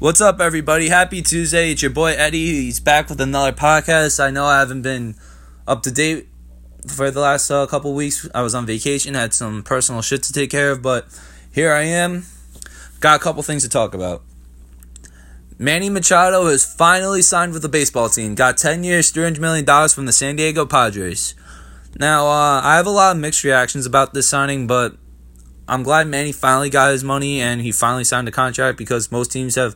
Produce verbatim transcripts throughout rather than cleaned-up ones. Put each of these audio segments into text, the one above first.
What's up, everybody? Happy Tuesday. It's your boy Eddie. He's back with another podcast. I know I haven't been up to date for the last uh, couple weeks. I was on vacation, had some personal shit to take care of, but here I am. Got a couple things to talk about. Manny Machado has finally signed with the baseball team. Got ten years, three hundred million dollars from the San Diego Padres. Now, uh, I have a lot of mixed reactions about this signing, but I'm glad Manny finally got his money and he finally signed a contract because most teams have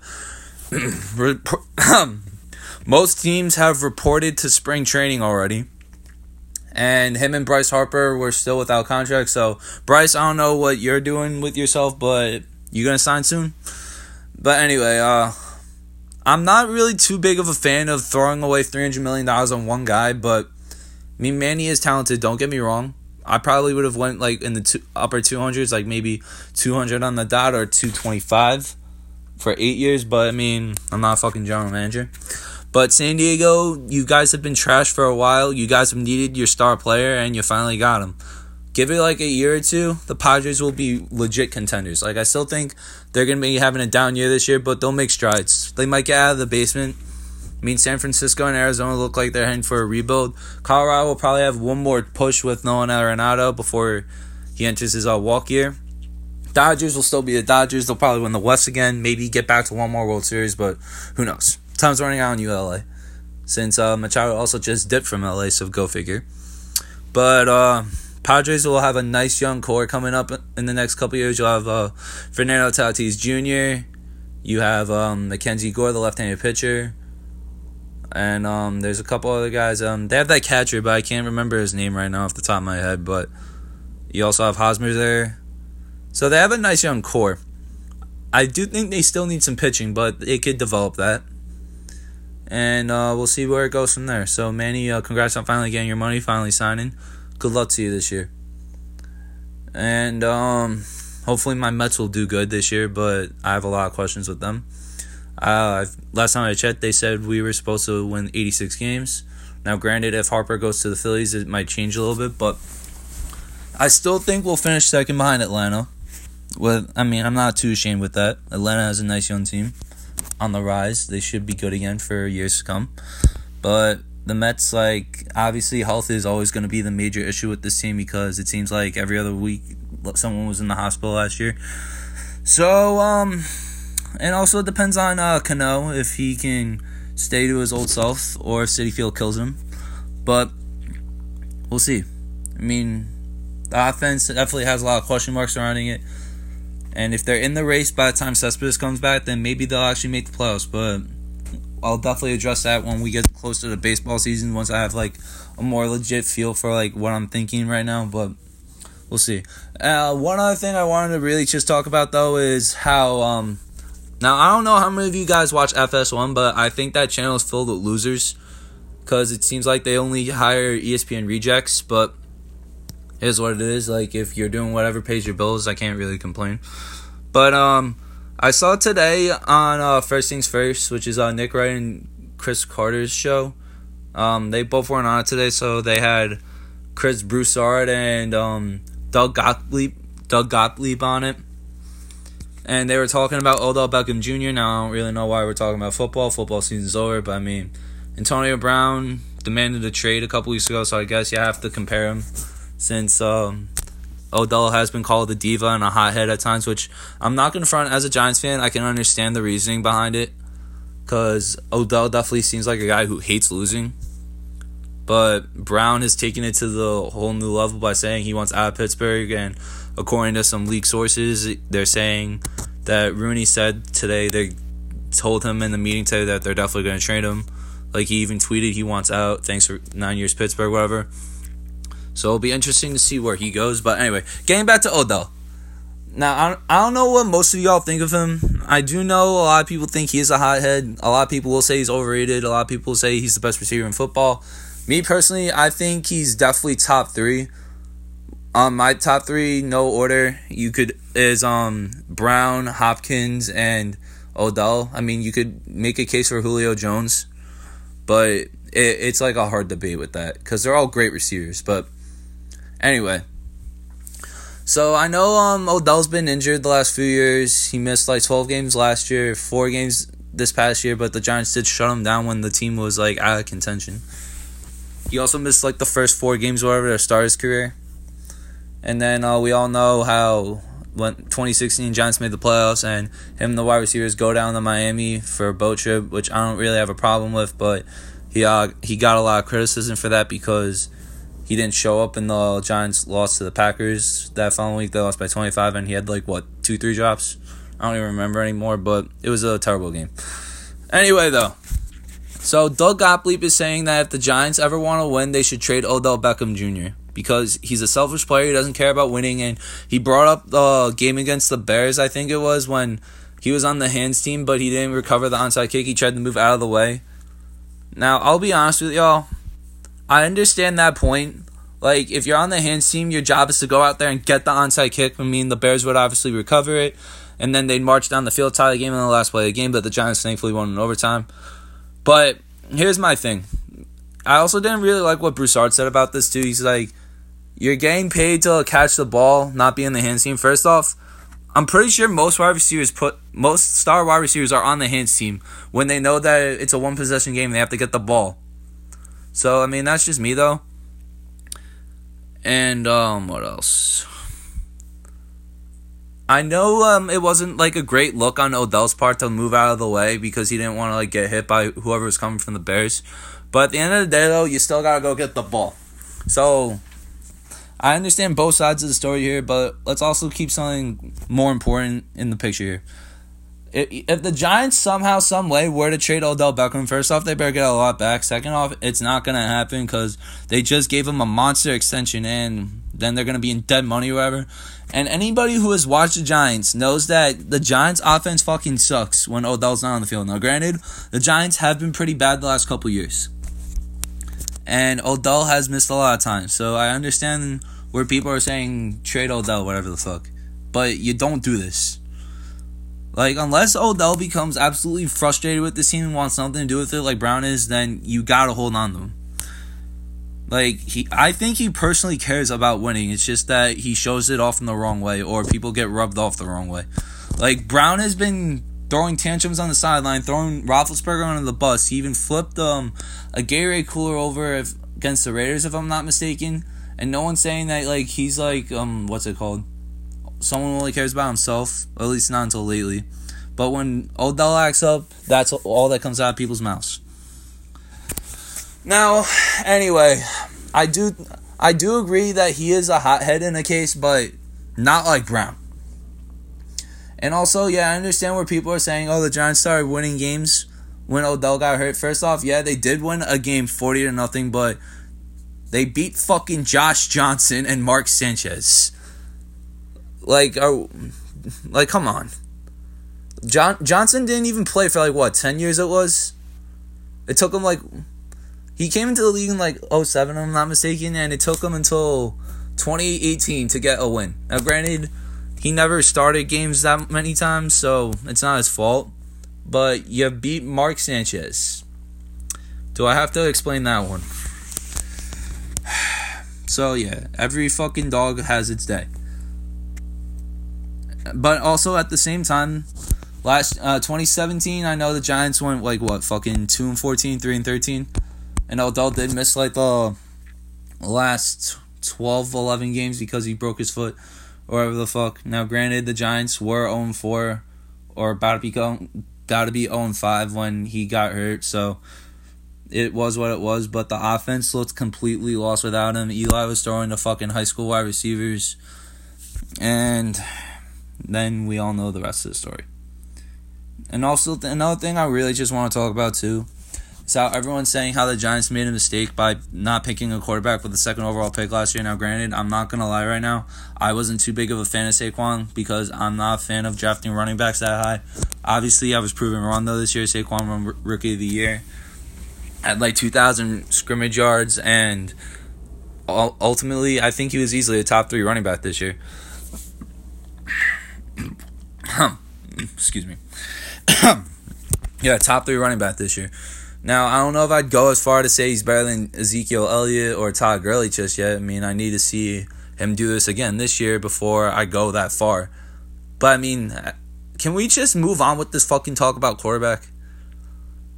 most teams have reported to spring training already. And him and Bryce Harper were still without contract. So, Bryce, I don't know what you're doing with yourself, but you going to sign soon? But anyway, uh, I'm not really too big of a fan of throwing away three hundred million dollars on one guy, but I mean, Manny is talented, don't get me wrong. I probably would have went like in the two, upper two hundreds, like maybe two hundred on the dot or two twenty-five for eight years. But, I mean, I'm not a fucking general manager. But San Diego, you guys have been trashed for a while. You guys have needed your star player, and you finally got him. Give it like a year or two, the Padres will be legit contenders. Like, I still think they're going to be having a down year this year, but they'll make strides. They might get out of the basement. I mean, San Francisco and Arizona look like they're heading for a rebuild. Colorado will probably have one more push with Nolan Arenado before he enters his uh, walk year. Dodgers will still be the Dodgers. They'll probably win the West again. Maybe get back to one more World Series, but who knows? Time's running out in U L A. Since uh, Machado also just dipped from L A, so go figure. But uh, Padres will have a nice young core coming up in the next couple years. You'll have uh, Fernando Tatis Junior You have um, Mackenzie Gore, the left-handed pitcher. And um, there's a couple other guys. Um, they have that catcher, but I can't remember his name right now off the top of my head. But you also have Hosmer there. So they have a nice young core. I do think they still need some pitching, but they could develop that. And uh, we'll see where it goes from there. So, Manny, uh, congrats on finally getting your money, finally signing. Good luck to you this year. And um, hopefully my Mets will do good this year, but I have a lot of questions with them. Uh, last time I checked, they said we were supposed to win eighty-six games. Now, granted, if Harper goes to the Phillies, it might change a little bit, but I still think we'll finish second behind Atlanta. With, I mean, I'm not too ashamed with that. Atlanta has a nice young team on the rise. They should be good again for years to come. But the Mets, like, obviously health is always going to be the major issue with this team because it seems like every other week someone was in the hospital last year. So, um... and also it depends on uh, Cano if he can stay to his old self or if Citi Field kills him. But we'll see. I mean, the offense definitely has a lot of question marks surrounding it. And if they're in the race by the time Cespedes comes back, then maybe they'll actually make the playoffs. But I'll definitely address that when we get close to the baseball season, once I have like a more legit feel for like what I'm thinking right now. But we'll see. Uh, one other thing I wanted to really just talk about, though, is how... um. Now, I don't know how many of you guys watch F S one, but I think that channel is filled with losers because it seems like they only hire E S P N rejects, but here's what it is. Like, if you're doing whatever pays your bills, I can't really complain. But um, I saw today on uh, First Things First, which is uh, Nick Wright and Chris Carter's show. Um, they both weren't on it today, so they had Chris Broussard and um, Doug Gottlieb, Doug Gottlieb on it. And they were talking about Odell Beckham Junior Now, I don't really know why we're talking about football. Football season's over, but I mean, Antonio Brown demanded a trade a couple weeks ago, so I guess you have to compare him since um, Odell has been called a diva and a hothead at times, which I'm not going to front as a Giants fan. I can understand the reasoning behind it because Odell definitely seems like a guy who hates losing. But Brown has taken it to the whole new level by saying he wants out of Pittsburgh, and according to some leaked sources, they're saying that Rooney said today they told him in the meeting today that they're definitely going to trade him. Like, he even tweeted he wants out, thanks for nine years Pittsburgh, whatever. So it'll be interesting to see where he goes. But anyway, getting back to Odell. Now, I don't, I don't know what most of y'all think of him. I do know a lot of people think he is a hothead. A lot of people will say he's overrated. A lot of people say he's the best receiver in football. Me, personally, I think he's definitely top three. Um, my top three, no order, you could is um Brown, Hopkins, and Odell. I mean, you could make a case for Julio Jones, but it, it's like a hard debate with that because they're all great receivers. But anyway, So I know um Odell's been injured the last few years. He missed like twelve games last year, four games this past year, but the Giants did shut him down when the team was like out of contention. He also missed like the first four games or whatever to start his career. And then uh, we all know how when twenty sixteen Giants made the playoffs and him and the wide receivers go down to Miami for a boat trip, which I don't really have a problem with, but he uh, he got a lot of criticism for that because he didn't show up and the Giants lost to the Packers that following week. They lost by twenty-five and he had like, what, two, three drops? I don't even remember anymore, but it was a terrible game. Anyway, though. So Doug Gottlieb is saying that if the Giants ever want to win, they should trade Odell Beckham Junior because he's a selfish player. He doesn't care about winning. And he brought up the game against the Bears, I think it was, when he was on the hands team, but he didn't recover the onside kick. He tried to move out of the way. Now, I'll be honest with y'all. I understand that point. Like, if you're on the hands team, your job is to go out there and get the onside kick. I mean, the Bears would obviously recover it, and then they'd march down the field, tie the game in the last play of the game, but the Giants thankfully won in overtime. But here's my thing. I also didn't really like what Broussard said about this, too. He's like, you're getting paid to catch the ball, not be in the hands team. First off, I'm pretty sure most wide receivers put most star wide receivers are on the hands team when they know that it's a one possession game. They have to get the ball. So I mean, that's just me though. And um, what else? I know um, it wasn't like a great look on Odell's part to move out of the way because he didn't want to like get hit by whoever was coming from the Bears. But at the end of the day, though, you still gotta go get the ball. So I understand both sides of the story here, but let's also keep something more important in the picture here. If the Giants somehow, some way were to trade Odell Beckham, first off, they better get a lot back. Second off, it's not going to happen because they just gave him a monster extension and then they're going to be in dead money or whatever. And anybody who has watched the Giants knows that the Giants' offense fucking sucks when Odell's not on the field. Now, granted, the Giants have been pretty bad the last couple years. And Odell has missed a lot of time. So I understand where people are saying trade Odell, whatever the fuck. But you don't do this. Like, unless Odell becomes absolutely frustrated with this team and wants something to do with it like Brown is, then you gotta hold on to him. Like, he, I think he personally cares about winning. It's just that he shows it off in the wrong way, or people get rubbed off the wrong way. Like, Brown has been throwing tantrums on the sideline, throwing Roethlisberger under the bus. He even flipped um a Gatorade cooler over if, against the Raiders, if I'm not mistaken. And no one's saying that, like, he's like, um, what's it called? Someone who only cares about himself, at least not until lately. But when Odell acts up, that's all that comes out of people's mouths. Now, anyway, I do I do agree that he is a hothead in a case, but not like Brown. And also, yeah, I understand where people are saying, oh, the Giants started winning games when Odell got hurt. First off, yeah, they did win a game forty to nothing, but they beat fucking Josh Johnson and Mark Sanchez. Like, oh, like, come on. John Johnson didn't even play for, like, what, ten years it was? It took him, like, he came into the league in, like, oh seven, if I'm not mistaken, and it took him until twenty eighteen to get a win. Now, granted, he never started games that many times, so it's not his fault. But you beat Mark Sanchez. Do I have to explain that one? So, yeah, every fucking dog has its day. But also at the same time, last uh, twenty seventeen, I know the Giants went like what, fucking two and fourteen, three and thirteen, and Odell did miss like the last twelve, eleven games because he broke his foot or whatever the fuck. Now, granted, the Giants were oh and four or about to become got to be oh and five when he got hurt, so it was what it was. But the offense looked completely lost without him. Eli was throwing to fucking high school wide receivers, and then we all know the rest of the story. And also, another thing I really just want to talk about, too, is how everyone's saying how the Giants made a mistake by not picking a quarterback with the second overall pick last year. Now, granted, I'm not going to lie right now. I wasn't too big of a fan of Saquon because I'm not a fan of drafting running backs that high. Obviously, I was proven wrong, though, this year. Saquon won r- Rookie of the Year at like two thousand scrimmage yards, and ultimately, I think he was easily a top three running back this year. Excuse me. Yeah, top three running back this year. Now, I don't know if I'd go as far to say he's better than Ezekiel Elliott or Todd Gurley just yet. I mean, I need to see him do this again this year before I go that far. But, I mean, can we just move on with this fucking talk about quarterback?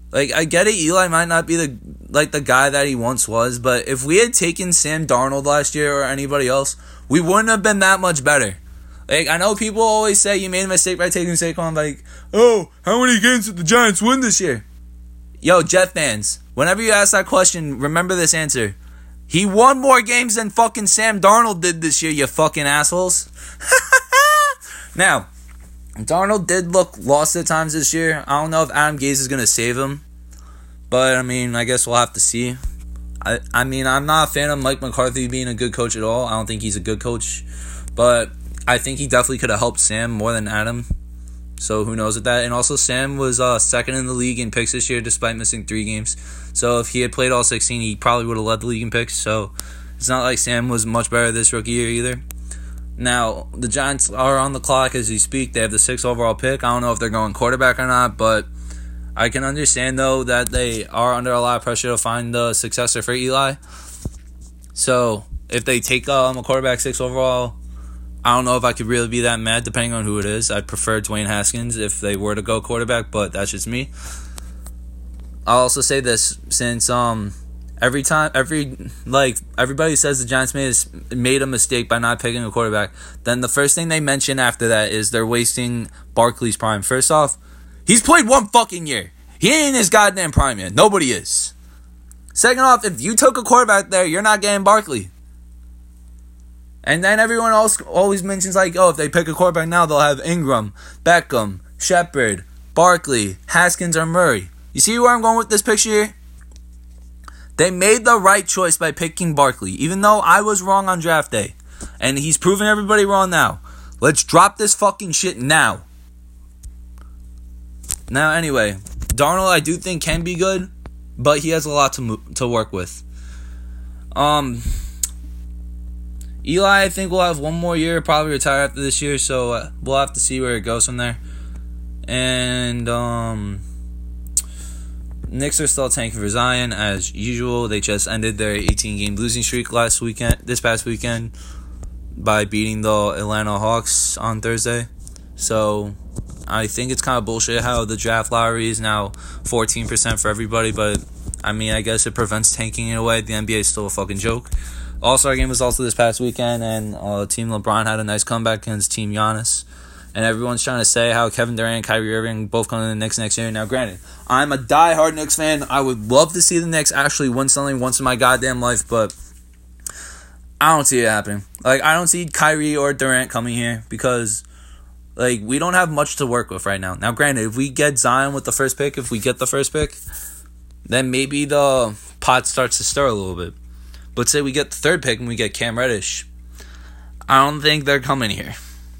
Like, I get it, Eli might not be the like the guy that he once was, but if we had taken Sam Darnold last year or anybody else, we wouldn't have been that much better. Like, I know people always say you made a mistake by taking Saquon, like, oh, how many games did the Giants win this year? Yo, Jet fans, whenever you ask that question, remember this answer. He won more games than fucking Sam Darnold did this year, you fucking assholes. Now, Darnold did look lost at times this year. I don't know if Adam Gase is going to save him. But, I mean, I guess we'll have to see. I, I mean, I'm not a fan of Mike McCarthy being a good coach at all. I don't think he's a good coach. But I think he definitely could have helped Sam more than Adam. So who knows with that. And also Sam was uh, second in the league in picks this year despite missing three games. So if he had played all sixteen, he probably would have led the league in picks. So it's not like Sam was much better this rookie year either. Now, the Giants are on the clock as we speak. They have the sixth overall pick. I don't know if they're going quarterback or not, but I can understand, though, that they are under a lot of pressure to find the successor for Eli. So if they take um, a quarterback six overall, I don't know if I could really be that mad depending on who it is. I'd prefer Dwayne Haskins if they were to go quarterback, but that's just me. I'll also say this, since um every time every like everybody says the Giants made a, made a mistake by not picking a quarterback, then the first thing they mention after that is they're wasting Barkley's prime. First off, he's played one fucking year. He ain't in his goddamn prime yet. Nobody is. Second off, if you took a quarterback there, you're not getting Barkley. And then everyone else always mentions, like, oh, if they pick a quarterback now, they'll have Ingram, Beckham, Shepard, Barkley, Haskins, or Murray. You see where I'm going with this picture here? They made the right choice by picking Barkley, even though I was wrong on draft day. And he's proven everybody wrong now. Let's drop this fucking shit now. Now, anyway, Darnold I do think can be good, but he has a lot to mo- to work with. Um... Eli, I think, will have one more year, probably retire after this year, so uh, we'll have to see where it goes from there. And, um, Knicks are still tanking for Zion, as usual. They just ended their eighteen-game losing streak last weekend, this past weekend, by beating the Atlanta Hawks on Thursday. So, I think it's kind of bullshit how the draft lottery is now fourteen percent for everybody, but, I mean, I guess it prevents tanking in a way. The N B A is still a fucking joke. All-Star game was also this past weekend, and uh, Team LeBron had a nice comeback against Team Giannis. And everyone's trying to say how Kevin Durant and Kyrie Irving both come to the Knicks next year. Now, granted, I'm a die-hard Knicks fan. I would love to see the Knicks actually win something once in my goddamn life, but I don't see it happening. Like, I don't see Kyrie or Durant coming here because, like, we don't have much to work with right now. Now, granted, if we get Zion with the first pick, if we get the first pick, then maybe the pot starts to stir a little bit. But say we get the third pick and we get Cam Reddish, I don't think they're coming here.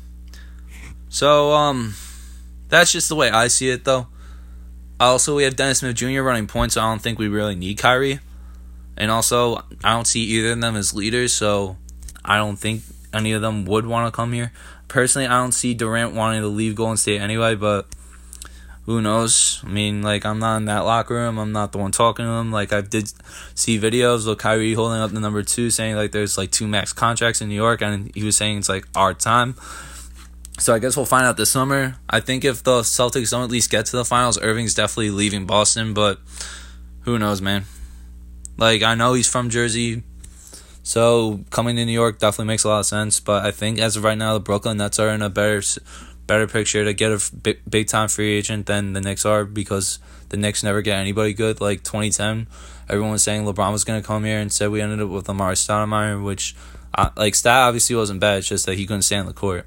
So, um, that's just the way I see it, though. Also, we have Dennis Smith Junior running points, so I don't think we really need Kyrie. And also, I don't see either of them as leaders, so I don't think any of them would want to come here. Personally, I don't see Durant wanting to leave Golden State anyway, but who knows? I mean, like, I'm not in that locker room. I'm not the one talking to him. Like, I did see videos of Kyrie holding up the number two, saying, like, there's, like, two max contracts in New York, and he was saying it's, like, our time. So I guess we'll find out this summer. I think if the Celtics don't at least get to the finals, Irving's definitely leaving Boston, but who knows, man? Like, I know he's from Jersey, so coming to New York definitely makes a lot of sense, but I think as of right now, the Brooklyn Nets are in a better better picture to get a big, big-time free agent than the Knicks are, because the Knicks never get anybody good. Like twenty ten, everyone was saying LeBron was going to come here, and said we ended up with Amari Stoudemire, which, uh, like, stat obviously wasn't bad, it's just that he couldn't stay on the court.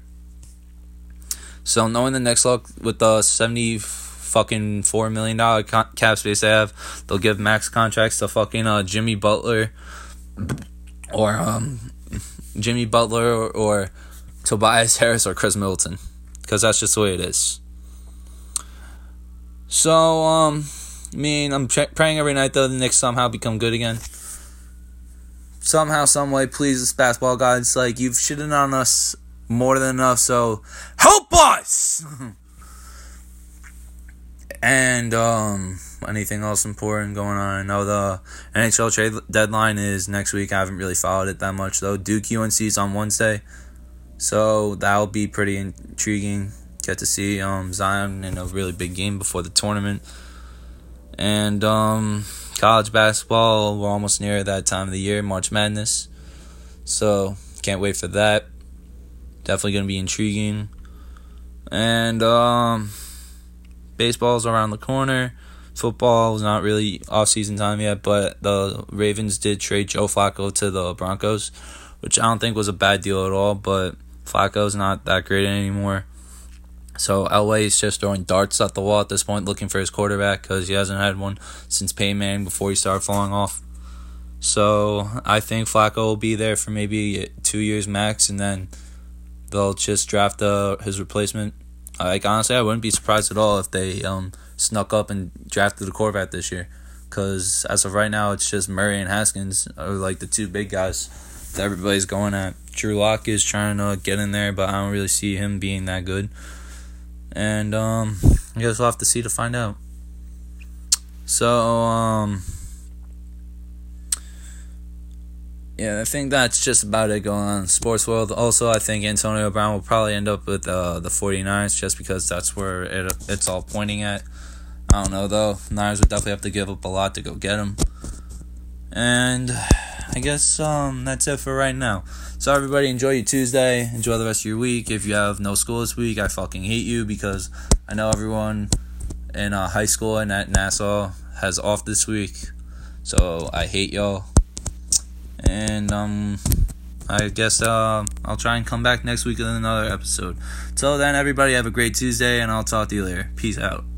So knowing the Knicks look with the seventy fucking four million dollar cap space they have, they'll give max contracts to fucking uh, Jimmy Butler, or um, Jimmy Butler, or, or Tobias Harris, or Chris Middleton, because that's just the way it is. So um, I mean, I'm tra- praying every night that the Knicks somehow become good again. Somehow, some way, please, this basketball gods, like, you've shitted on us more than enough, so help us. And um anything else important going on? I know the N H L trade deadline is next week. I haven't really followed it that much, though. Duke U N C is on Wednesday, so that'll be pretty intriguing. Get to see um Zion in a really big game before the tournament. And um, college basketball, we're almost near that time of the year, March Madness. So, can't wait for that. Definitely going to be intriguing. And um, baseball's around the corner. Football is not really off-season time yet, but the Ravens did trade Joe Flacco to the Broncos, which I don't think was a bad deal at all, but Flacco's not that great anymore. So L A is just throwing darts at the wall at this point, looking for his quarterback, because he hasn't had one since Peyton Manning before he started falling off. So I think Flacco will be there for maybe two years max, and then they'll just draft uh, his replacement. Like, honestly, I wouldn't be surprised at all if they um snuck up and drafted a quarterback this year, because as of right now, it's just Murray and Haskins are like the two big guys that everybody's going at. Drew Lock is trying to get in there, but I don't really see him being that good. And um, I guess we'll have to see to find out. So, um, yeah, I think that's just about it going on in the sports world. Also, I think Antonio Brown will probably end up with uh, the 49ers just because that's where it it's all pointing at. I don't know, though. Niners would definitely have to give up a lot to go get him. And I guess um, that's it for right now. So everybody, enjoy your Tuesday. Enjoy the rest of your week. If you have no school this week, I fucking hate you, because I know everyone in uh, high school and at Nassau has off this week. So I hate y'all. And um, I guess uh, I'll try and come back next week with another episode. Till then, everybody, have a great Tuesday, and I'll talk to you later. Peace out.